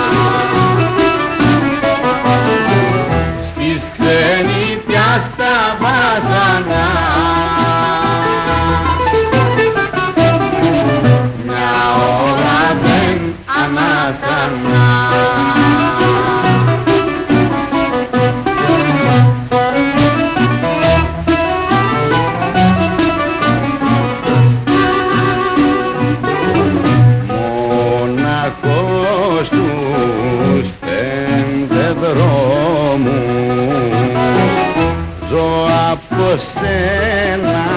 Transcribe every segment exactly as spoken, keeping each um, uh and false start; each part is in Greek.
Στις ξενιτιάς τα βάζανα μια ώρα δεν ανάσανα. Μοναχός τους πέντε δρόμους ζω από σένα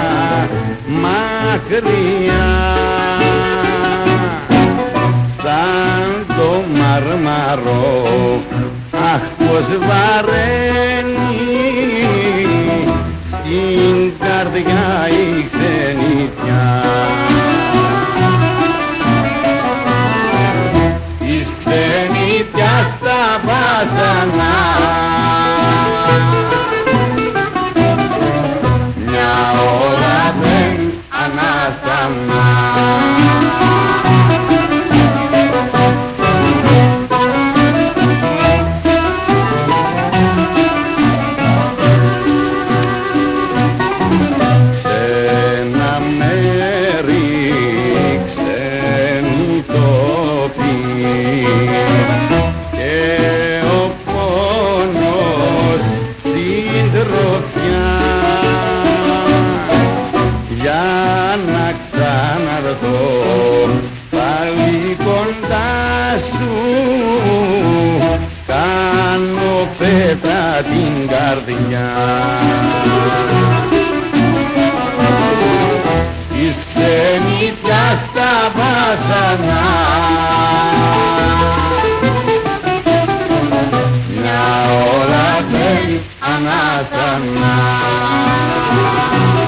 μακριά, σαν το μαρμαρό αχ πως βαραίνει στην καρδιά η ξενιτιά. Της ξενιτιάς τα βάζανα μια ώρα δεν ανάσανα. Ξένα μέρη, ξένοι τόποι και ο πόνος στην τροφιά, για να ξαναρθώ πάλι κοντά σου κάνω πέτρα την καρδιά. Της ξενιτιάς τα βάζανα μια ώρα δεν ανάσανα.